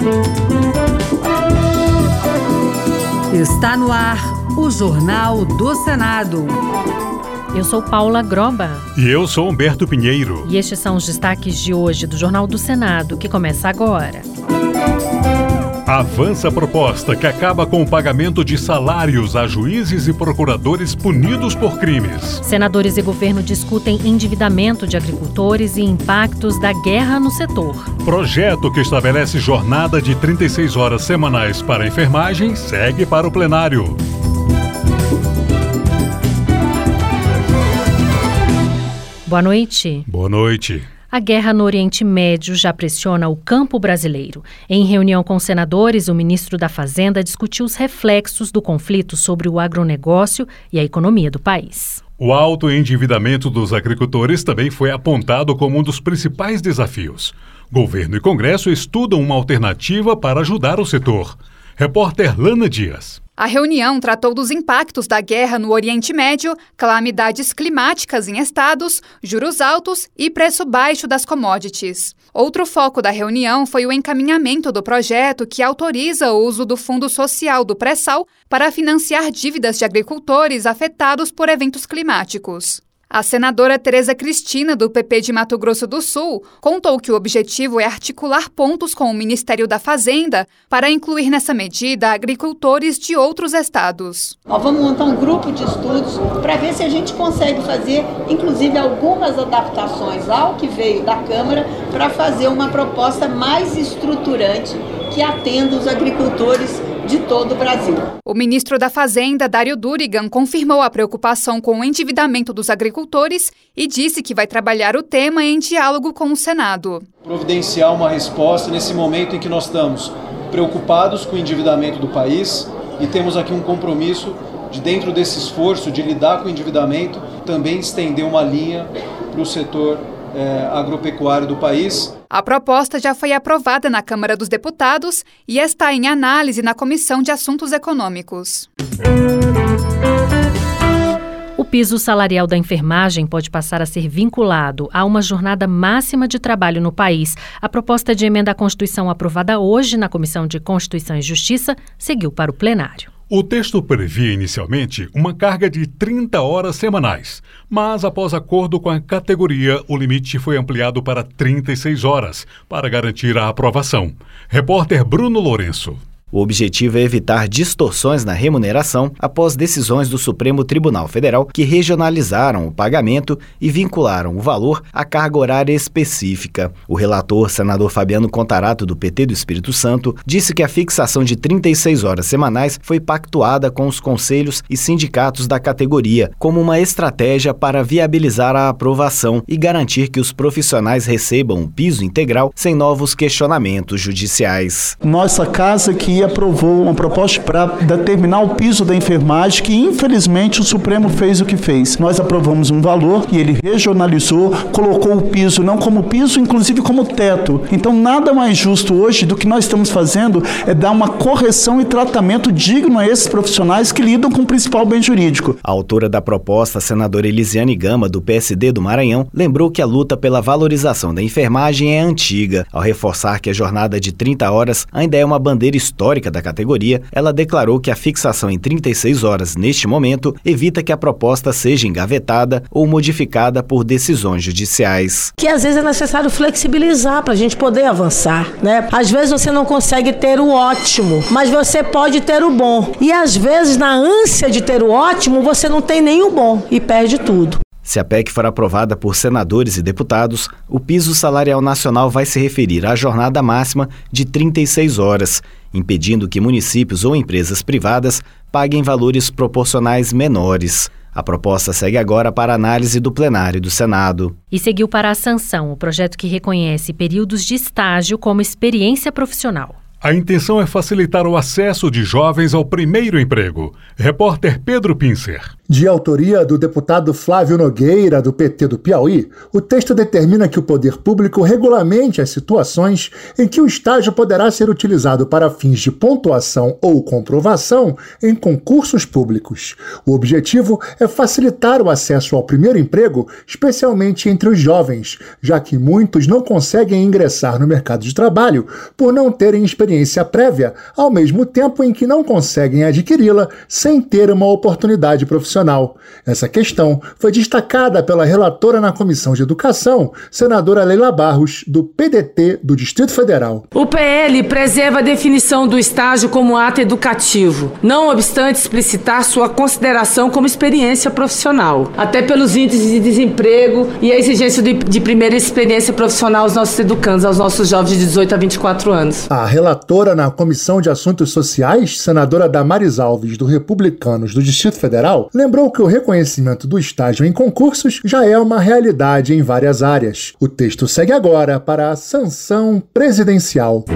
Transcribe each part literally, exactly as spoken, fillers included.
Está no ar o Jornal do Senado. Eu sou Paula Groba. E eu sou Humberto Pinheiro. E estes são os destaques de hoje do Jornal do Senado, que começa agora. Avança a proposta que acaba com o pagamento de salários a juízes e procuradores punidos por crimes. Senadores e governo discutem endividamento de agricultores e impactos da guerra no setor. Projeto que estabelece jornada de trinta e seis horas semanais para a enfermagem segue para o plenário. Boa noite. Boa noite. A guerra no Oriente Médio já pressiona o campo brasileiro. Em reunião com senadores, o ministro da Fazenda discutiu os reflexos do conflito sobre o agronegócio e a economia do país. O alto endividamento dos agricultores também foi apontado como um dos principais desafios. Governo e Congresso estudam uma alternativa para ajudar o setor. Repórter Lana Dias. A reunião tratou dos impactos da guerra no Oriente Médio, calamidades climáticas em estados, juros altos e preço baixo das commodities. Outro foco da reunião foi o encaminhamento do projeto que autoriza o uso do Fundo Social do Pré-Sal para financiar dívidas de agricultores afetados por eventos climáticos. A senadora Tereza Cristina, do P P de Mato Grosso do Sul, contou que o objetivo é articular pontos com o Ministério da Fazenda para incluir nessa medida agricultores de outros estados. Nós vamos montar um grupo de estudos para ver se a gente consegue fazer, inclusive, algumas adaptações ao que veio da Câmara para fazer uma proposta mais estruturante que atenda os agricultores de todo o Brasil. O ministro da Fazenda, Dário Durigan, confirmou a preocupação com o endividamento dos agricultores e disse que vai trabalhar o tema em diálogo com o Senado. Providenciar uma resposta nesse momento em que nós estamos preocupados com o endividamento do país e temos aqui um compromisso de, dentro desse esforço de lidar com o endividamento, também estender uma linha para o setor é, agropecuário do país. A proposta já foi aprovada na Câmara dos Deputados e está em análise na Comissão de Assuntos Econômicos. O piso salarial da enfermagem pode passar a ser vinculado a uma jornada máxima de trabalho no país. A proposta de emenda à Constituição aprovada hoje na Comissão de Constituição e Justiça seguiu para o plenário. O texto previa inicialmente uma carga de trinta horas semanais, mas após acordo com a categoria, o limite foi ampliado para trinta e seis horas, para garantir a aprovação. Repórter Bruno Lourenço. O objetivo é evitar distorções na remuneração após decisões do Supremo Tribunal Federal que regionalizaram o pagamento e vincularam o valor à carga horária específica. O relator, senador Fabiano Contarato, do P T do Espírito Santo, disse que a fixação de trinta e seis horas semanais foi pactuada com os conselhos e sindicatos da categoria como uma estratégia para viabilizar a aprovação e garantir que os profissionais recebam um piso integral sem novos questionamentos judiciais. Nossa casa que aprovou uma proposta para determinar o piso da enfermagem, que infelizmente o Supremo fez o que fez. Nós aprovamos um valor e ele regionalizou, colocou o piso não como piso, inclusive como teto. Então nada mais justo hoje do que nós estamos fazendo é dar uma correção e tratamento digno a esses profissionais que lidam com o principal bem jurídico. A autora da proposta, a senadora Elisiane Gama, do P S D do Maranhão, lembrou que a luta pela valorização da enfermagem é antiga. Ao reforçar que a jornada de trinta horas ainda é uma bandeira histórica da categoria, ela declarou que a fixação em trinta e seis horas neste momento evita que a proposta seja engavetada ou modificada por decisões judiciais. Que às vezes é necessário flexibilizar para a gente poder avançar, né? Às vezes você não consegue ter o ótimo, mas você pode ter o bom. E às vezes na ânsia de ter o ótimo, você não tem nem o bom e perde tudo. Se a P E C for aprovada por senadores e deputados, o piso salarial nacional vai se referir à jornada máxima de trinta e seis horas, impedindo que municípios ou empresas privadas paguem valores proporcionais menores. A proposta segue agora para a análise do plenário do Senado. E seguiu para a sanção o projeto que reconhece períodos de estágio como experiência profissional. A intenção é facilitar o acesso de jovens ao primeiro emprego. Repórter Pedro Pincer. De autoria do deputado Flávio Nogueira, do P T do Piauí, o texto determina que o poder público regulamente as situações em que o estágio poderá ser utilizado para fins de pontuação ou comprovação em concursos públicos. O objetivo é facilitar o acesso ao primeiro emprego, especialmente entre os jovens, já que muitos não conseguem ingressar no mercado de trabalho por não terem experiência prévia, ao mesmo tempo em que não conseguem adquiri-la sem ter uma oportunidade profissional. Essa questão foi destacada pela relatora na Comissão de Educação, senadora Leila Barros, do P D T do Distrito Federal. O P L preserva a definição do estágio como ato educativo, não obstante explicitar sua consideração como experiência profissional, até pelos índices de desemprego e a exigência de, de primeira experiência profissional aos nossos educandos, aos nossos jovens de dezoito a vinte e quatro anos. A relatora na Comissão de Assuntos Sociais, senadora Damares Alves, do Republicanos do Distrito Federal, lembrou que o reconhecimento do estágio em concursos já é uma realidade em várias áreas. O texto segue agora para a sanção presidencial.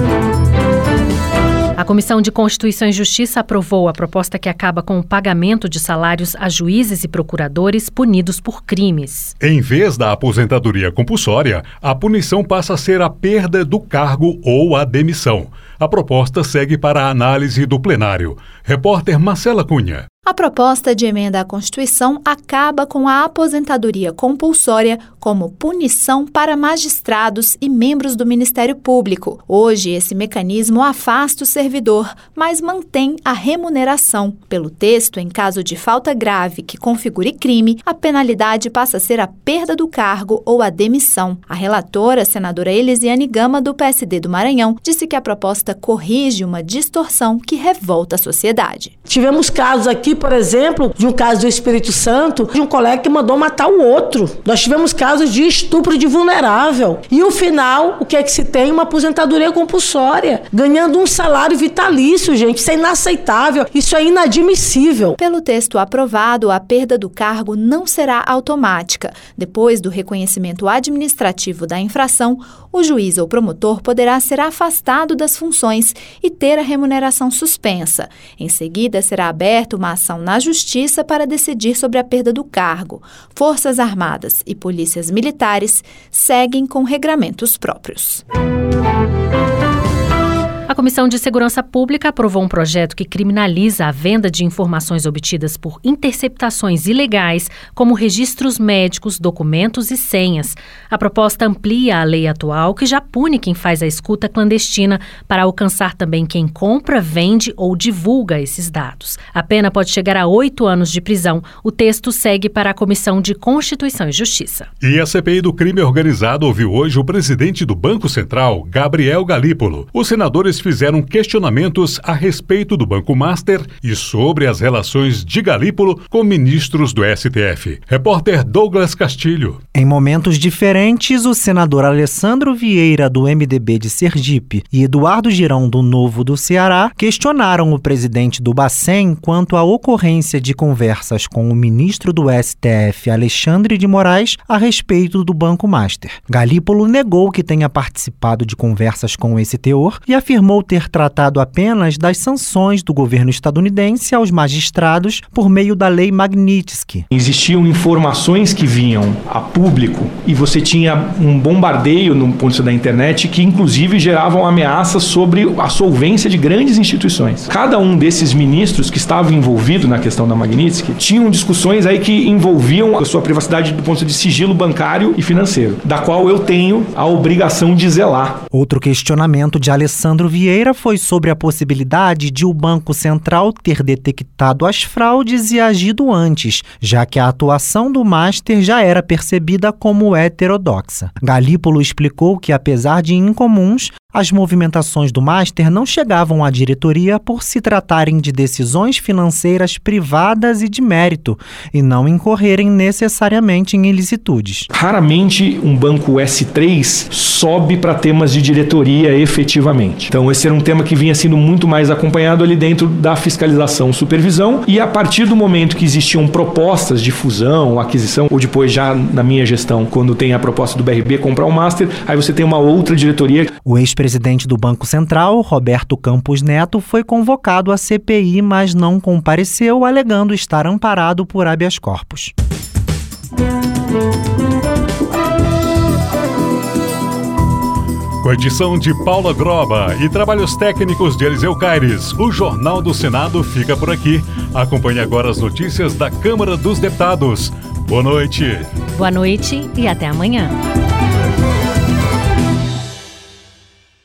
A Comissão de Constituição e Justiça aprovou a proposta que acaba com o pagamento de salários a juízes e procuradores punidos por crimes. Em vez da aposentadoria compulsória, a punição passa a ser a perda do cargo ou a demissão. A proposta segue para a análise do plenário. Repórter Marcela Cunha. A proposta de emenda à Constituição acaba com a aposentadoria compulsória como punição para magistrados e membros do Ministério Público. Hoje, esse mecanismo afasta o servidor, mas mantém a remuneração. Pelo texto, em caso de falta grave que configure crime, a penalidade passa a ser a perda do cargo ou a demissão. A relatora, senadora Elisiane Gama, do P S D do Maranhão, disse que a proposta corrige uma distorção que revolta a sociedade. Tivemos casos aqui, por exemplo, de um caso do Espírito Santo, de um colega que mandou matar o outro. Nós tivemos casos de estupro de vulnerável. E no final, o que é que se tem? Uma aposentadoria compulsória, ganhando um salário vitalício, gente. Isso é inaceitável, isso é inadmissível. Pelo texto aprovado, a perda do cargo não será automática. Depois do reconhecimento administrativo da infração, o juiz ou promotor poderá ser afastado das funções e ter a remuneração suspensa. Em seguida, será aberta uma ação na Justiça para decidir sobre a perda do cargo. Forças Armadas e polícias militares seguem com regramentos próprios. A Comissão de Segurança Pública aprovou um projeto que criminaliza a venda de informações obtidas por interceptações ilegais, como registros médicos, documentos e senhas. A proposta amplia a lei atual, que já pune quem faz a escuta clandestina, para alcançar também quem compra, vende ou divulga esses dados. A pena pode chegar a oito anos de prisão. O texto segue para a Comissão de Constituição e Justiça. E a C P I do crime organizado ouviu hoje o presidente do Banco Central, Gabriel Galípolo. Os senadores fizeram questionamentos a respeito do Banco Master e sobre as relações de Galípolo com ministros do S T F. Repórter Douglas Castilho. Em momentos diferentes, o senador Alessandro Vieira, do M D B de Sergipe, e Eduardo Girão, do Novo do Ceará, questionaram o presidente do Bacen quanto à ocorrência de conversas com o ministro do S T F, Alexandre de Moraes, a respeito do Banco Master. Galípolo negou que tenha participado de conversas com esse teor e afirmou ter tratado apenas das sanções do governo estadunidense aos magistrados por meio da lei Magnitsky. Existiam informações que vinham a público e você tinha um bombardeio no ponto de vista da internet que inclusive geravam ameaças sobre a solvência de grandes instituições. Cada um desses ministros que estavam envolvidos na questão da Magnitsky tinham discussões aí que envolviam a sua privacidade do ponto de sigilo bancário e financeiro, da qual eu tenho a obrigação de zelar. Outro questionamento de Alessandro Vieira foi sobre a possibilidade de o Banco Central ter detectado as fraudes e agido antes, já que a atuação do Master já era percebida como heterodoxa. Galípolo explicou que, apesar de incomuns, as movimentações do Master não chegavam à diretoria por se tratarem de decisões financeiras privadas e de mérito, e não incorrerem necessariamente em ilicitudes. Raramente um banco S três sobe para temas de diretoria efetivamente. Então esse era um tema que vinha sendo muito mais acompanhado ali dentro da fiscalização, supervisão, e a partir do momento que existiam propostas de fusão, aquisição, ou depois já na minha gestão, quando tem a proposta do B R B comprar o Master, aí você tem uma outra diretoria. O ex ex-presidente do Banco Central, Roberto Campos Neto, foi convocado à C P I, mas não compareceu, alegando estar amparado por habeas corpus. Com a edição de Paula Groba e trabalhos técnicos de Eliseu Caires, o Jornal do Senado fica por aqui. Acompanhe agora as notícias da Câmara dos Deputados. Boa noite. Boa noite e até amanhã.